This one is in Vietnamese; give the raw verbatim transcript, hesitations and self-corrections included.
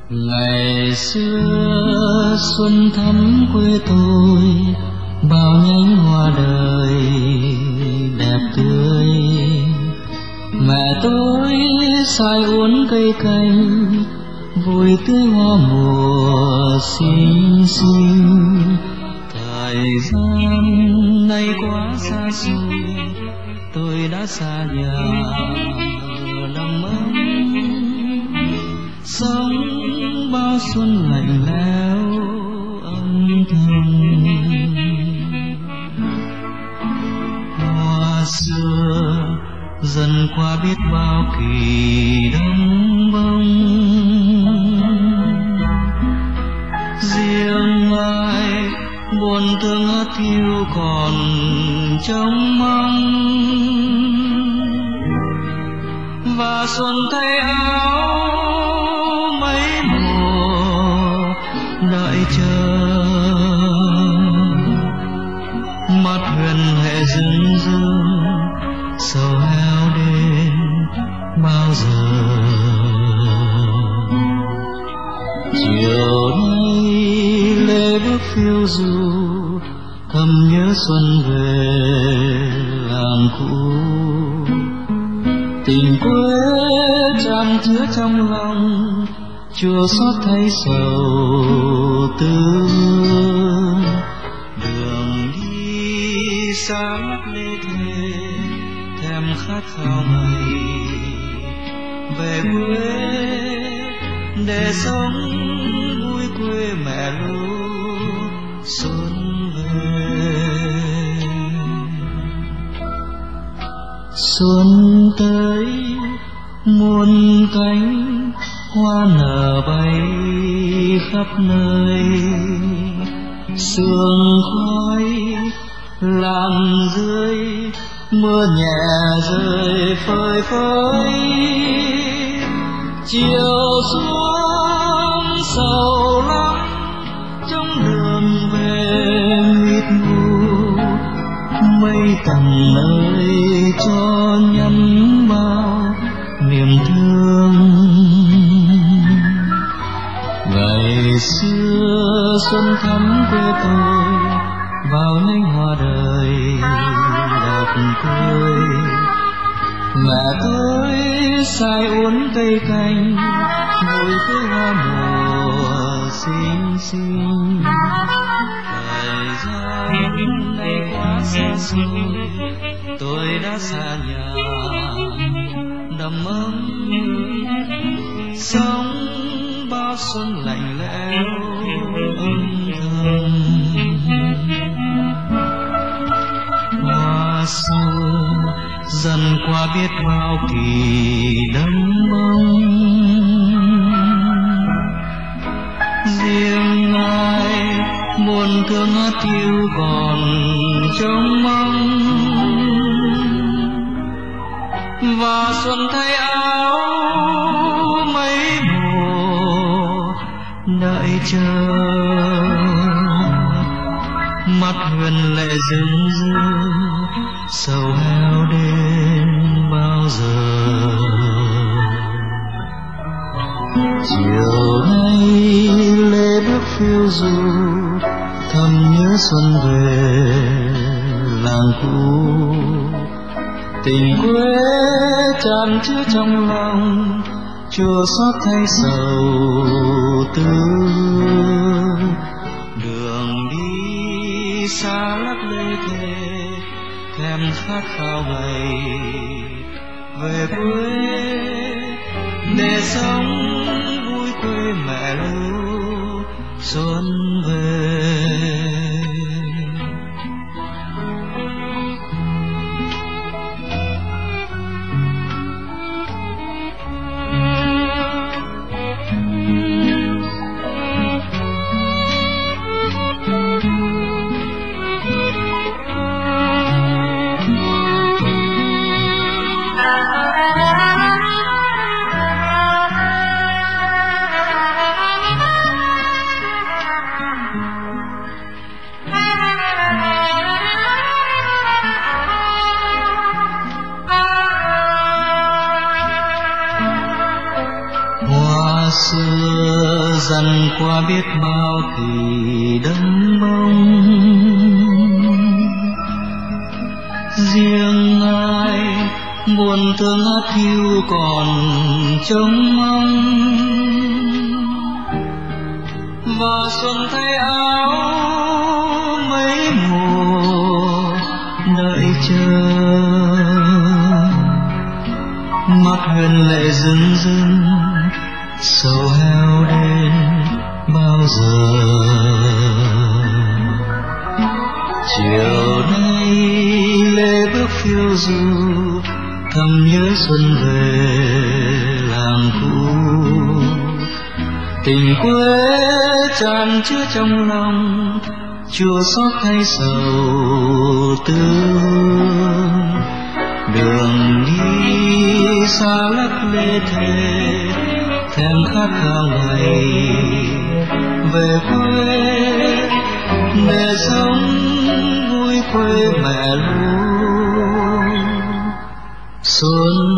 Ngày xưa xuân thắm quê tôi, bao nhánh hoa đời đẹp tươi. Mẹ tôi sai uốn cây canh, vui tươi hoa mùa xinh xinh. Thời gian nay quá xa xôi, tôi đã xa nhà đầm ấm, sống bao xuân lạnh lẽo âm thầm. Hoa xưa dần qua biết bao kỳ đông bông, riêng ai buồn thương ớt thiêu còn trông mong. Và xuân thay áo mấy mùa đợi chờ, mắt huyền hệ dưng dưng sầu heo đến bao giờ. Chiều nay lê bước phiêu du, thầm nhớ xuân về làng cũ. Tình quê tràn chứa trong lòng, chua xót thấy sầu tư. Đường đi xa lắc lê thê, thèm khát khao ngày về quê để sống vui quê mẹ lúc xuân về. Xuân tới muôn cánh hoa nở bay khắp nơi, sương khói làng dưới mưa nhẹ rơi phơi phới. Chiều xuống sầu lắm trong đường về mịt mù, mây tầng nơi cho nhắn bao niềm thương. Ngày xưa xuân thắm quê tôi, bao nhánh hoa đời đẹp tươi. Mẹ tôi sai uốn cây canh, vui tươi hoa mùa xinh xinh. Thời gian nay quá xa xôi, tôi đã xa nhà đầm ấm, sống bao xuân lạnh lẽo âm thầm. Hoa xưa dần qua biết bao kỳ đắm bông, riêng ai buồn thương ớt thiêu còn trông mong. Và xuân thay áo mấy mùa đợi chờ, mắt huyền lệ rưng rưng sầu heo đến bao giờ. Chiều nay lê bước phiêu du, thầm nhớ xuân về làng cũ. Tình quê tràn chứa trong lòng, chua xót thay sầu tư. Đường đi xa lắc lê thê, thèm khát khao ngày về quê để sống vui quê mẹ lúc xuân về. hoa xưa dần qua biết bao kỳ đắng bông, riêng ai buồn thương hát hiu còn trông mong. Và xuân thay áo mấy mùa đợi chờ, mắt huyền lệ rưng rưng sầu heo đến bao giờ. Chiều nay lê bước phiêu du thầm nhớ xuân về làng cũ, tình quê tràn chứa trong lòng chua xót thay sầu tương. Đường đi xa lắc lê thề thèm khát khao ngày về quê để sống vui quê mẹ luôn. Xuân